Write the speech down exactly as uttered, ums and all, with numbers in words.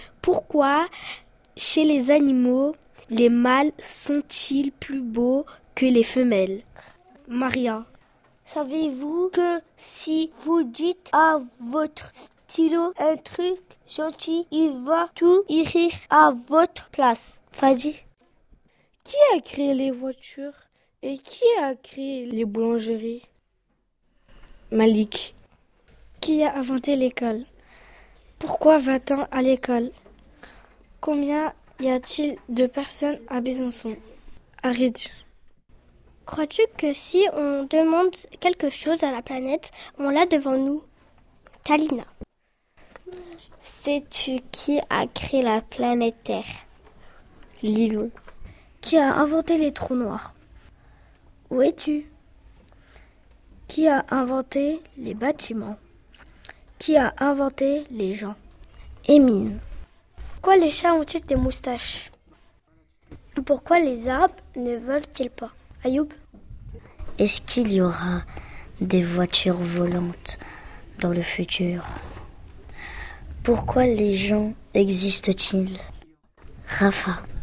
Pourquoi, chez les animaux, les mâles sont-ils plus beaux que les femelles? Maria. Savez-vous que si vous dites à votre stylo un truc gentil, il va tout écrire à votre place? Fadi. Qui a créé les voitures et qui a créé les boulangeries? Malik. Qui a inventé l'école? Pourquoi va-t-on à l'école? Combien y a-t-il de personnes à Besançon? Arid. Crois-tu que si on demande quelque chose à la planète, on l'a devant nous? Talina. Sais-tu qui a créé la planète Terre? Lilou. Qui a inventé les trous noirs? Où es-tu? Qui a inventé les bâtiments? Qui a inventé les gens? Émine. Pourquoi les chats ont-ils des moustaches? Pourquoi les arbres ne volent-ils pas? Ayoub. Est-ce qu'il y aura des voitures volantes dans le futur? Pourquoi les gens existent-ils? Rafa.